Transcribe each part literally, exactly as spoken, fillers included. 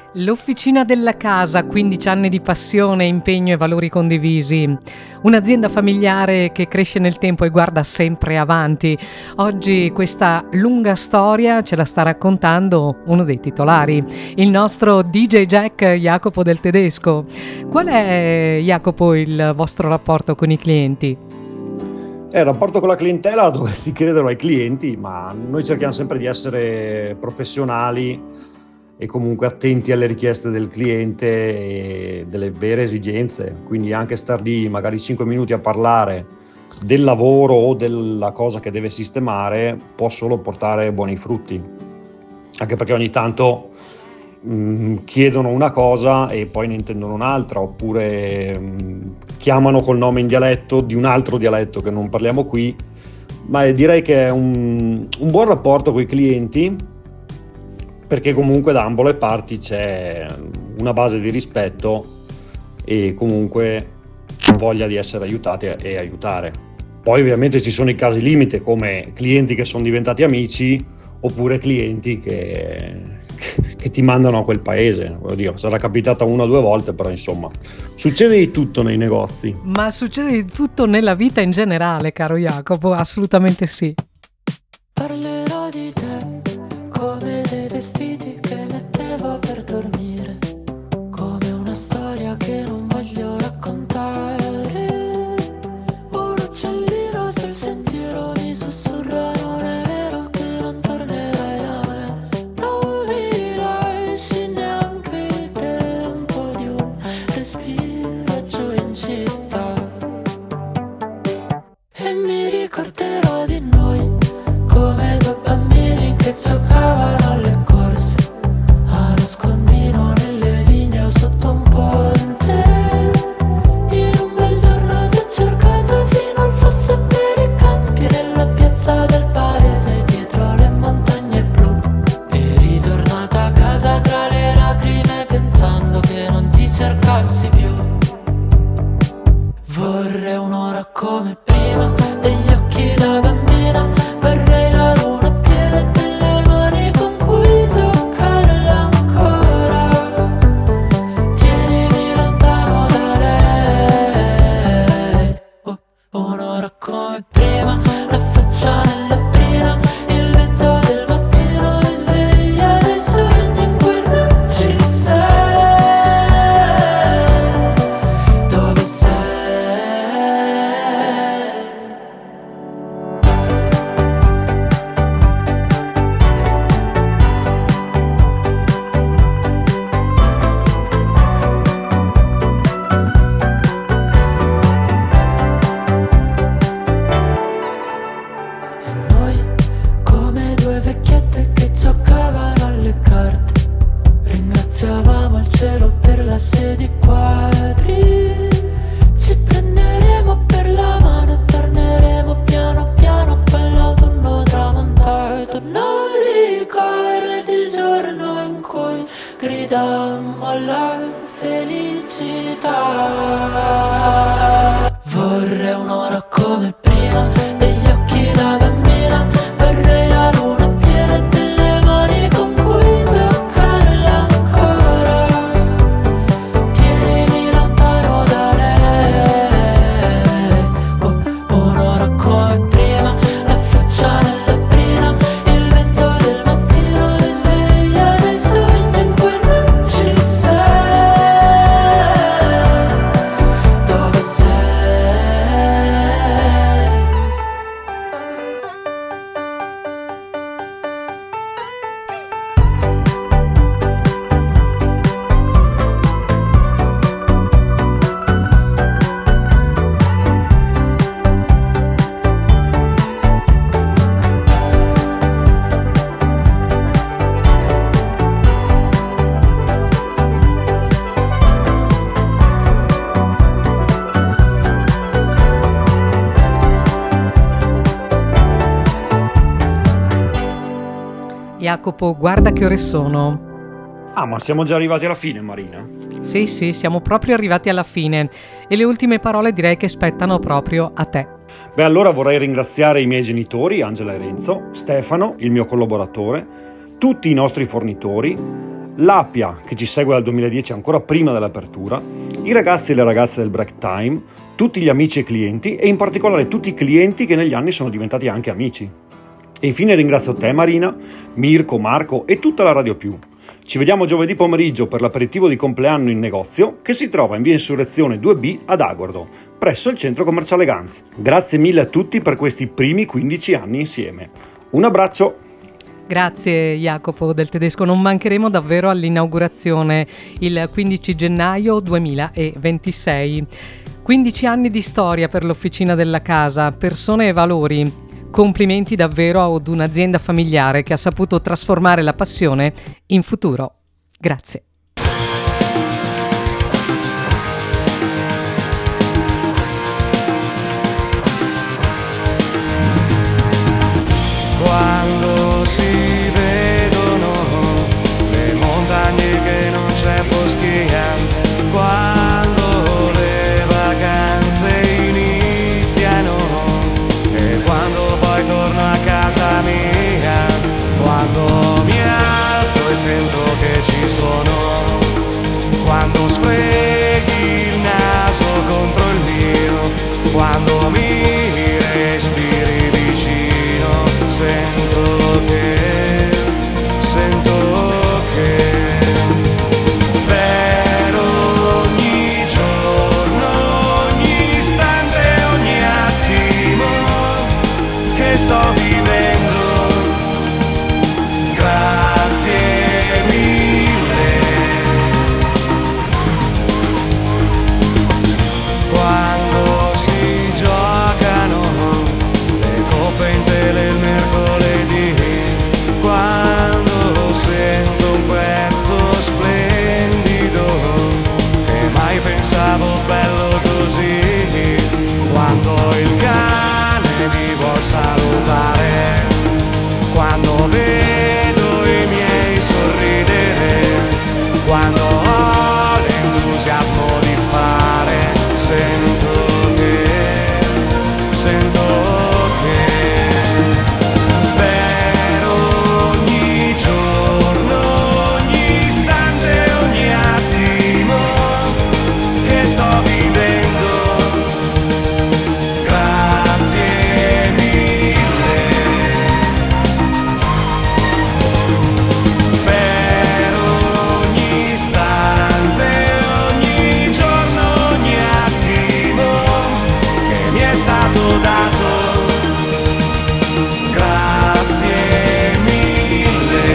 L'Officina della Casa, quindici anni di passione, impegno e valori condivisi. Un'azienda familiare che cresce nel tempo e guarda sempre avanti. Oggi questa lunga storia ce la sta raccontando uno dei titolari, il nostro D J Jack Jacopo Del Tedesco. Qual è, Jacopo, il vostro rapporto con i clienti? È il rapporto con la clientela dove si credono ai clienti, ma noi cerchiamo sempre di essere professionali e comunque attenti alle richieste del cliente e delle vere esigenze, quindi anche star lì magari cinque minuti a parlare del lavoro o della cosa che deve sistemare può solo portare buoni frutti, anche perché ogni tanto mh, chiedono una cosa e poi ne intendono un'altra, oppure mh, chiamano col nome in dialetto di un altro dialetto che non parliamo qui, ma direi che è un, un buon rapporto con i clienti, perché comunque da ambo le parti c'è una base di rispetto e comunque voglia di essere aiutati e aiutare. Poi ovviamente ci sono i casi limite, come clienti che sono diventati amici oppure clienti che, che ti mandano a quel paese. Oddio, sarà capitata una o due volte, però insomma succede di tutto nei negozi. Ma succede di tutto nella vita in generale, caro Jacopo, assolutamente sì. Parlerò di te come dei vestiti che mettevo per dormire, come una storia che non voglio raccontare. Un uccellino sul sentiero mi sussurra: non è vero che non tornerai da me, non mi lasci neanche il tempo di un respiro giù in città. E mi ricorderò di noi come due bambini che giocavano alle corse a nascondino nelle vigne o sotto un ponte. In un bel giorno ti ho cercato fino al fosso per i campi, nella piazza del paese dietro le montagne blu. E ritornata a casa tra le lacrime pensando che non ti cercassi più. Vorrei un'ora come prima, degli occhi da bambina, vorrei la luna piena delle mani con cui toccarla ancora. Tienimi lontano da lei. Oh, un'ora come prima, la faccia nella brina, il vento del mattino mi sveglia dai sogni in cui non ci sei. Dove sei? E noi come due vecchiette che giocavano alle carte, ringraziavamo il cielo per la sedia quadri. Ci prenderemo per la mano e torneremo piano piano a quell'autunno tramontato. Non ricordi il giorno in cui gridammo alla felicità. Vorrei un'ora come prima, degli occhi da bambina, vorrei la luna piena delle mani con cui toccarla ancora. Tienimi lontano da lei. Oh, un'ora come prima, la faccia nella brina, il vento del mattino mi sveglia dai sogni in cui non ci sei. Dove sei? Jacopo, guarda che ore sono. Ah, ma siamo già arrivati alla fine, Marina? Sì, sì, siamo proprio arrivati alla fine e le ultime parole direi che spettano proprio a te. Beh, allora vorrei ringraziare i miei genitori, Angela e Renzo, Stefano, il mio collaboratore, tutti i nostri fornitori, l'Appia, che ci segue dal duemiladieci ancora prima dell'apertura, i ragazzi e le ragazze del Break Time, tutti gli amici e clienti e in particolare tutti i clienti che negli anni sono diventati anche amici. E infine ringrazio te Marina, Mirko, Marco e tutta la Radio Più. Ci vediamo giovedì pomeriggio per l'aperitivo di compleanno in negozio che si trova in via Insurrezione due B ad Agordo, presso il centro commerciale Ganz. Grazie mille a tutti per questi primi quindici anni insieme. Un abbraccio! Grazie Jacopo del Tedesco, non mancheremo davvero all'inaugurazione il quindici gennaio duemilaventisei. quindici anni di storia per l'Officina della Casa, persone e valori. Complimenti davvero ad un'azienda familiare che ha saputo trasformare la passione in futuro. Grazie. Quando si vedono le montagne che non c'è foschia, quando le vacanze iniziano e quando poi torno a casa mia, quando mi alzo e sento che ci sono, quando sfreghi il naso contro il mio, quando mi respiri vicino, sento che, sento che per ogni giorno, ogni istante, ogni attimo che sto vivendo, grazie mille. Quando si giocano le coppe in tele il mercoledì, quando sento un pezzo splendido che mai pensavo bello così, quando il cane mi vuol salutare, quando vedo i miei sorridere, quando ho l'entusiasmo di fare, sento che, sento che per ogni giorno, ogni istante, ogni attimo che sto vivendo, grazie mille. Per ogni istante, ogni giorno, ogni attimo che mi è stato dato, grazie mille.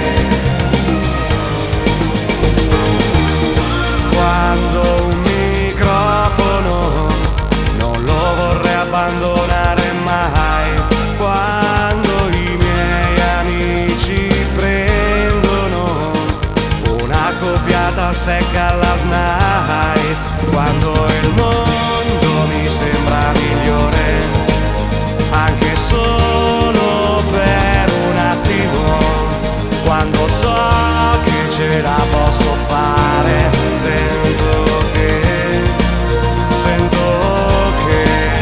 Quando un microfono non lo vorrei abbandonare mai, quando i miei amici prendono una coppiata secca alla SNAI, quando il mondo mi sembra migliore, anche solo per un attimo, quando so che ce la posso fare, sento che, sento che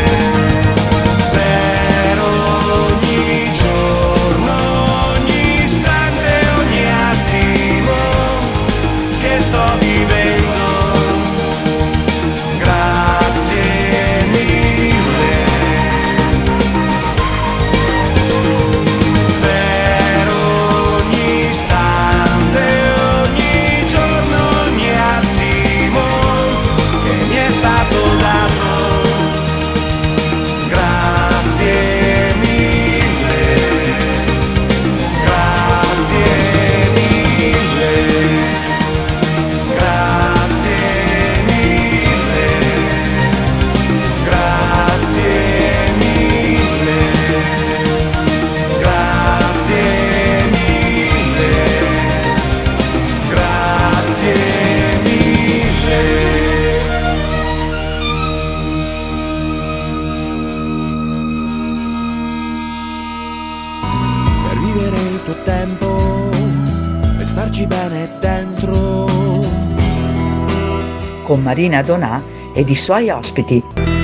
per ogni giorno, ogni istante, ogni attimo che sto vivendo, grazie mille. Per ogni istante, ogni giorno, ogni attimo che mi è stato dato, grazie mille, grazie mille, grazie mille, grazie mille, grazie mille, grazie mille. Per vivere il tuo tempo e starci bene dentro, con Marina Donà ed i suoi ospiti.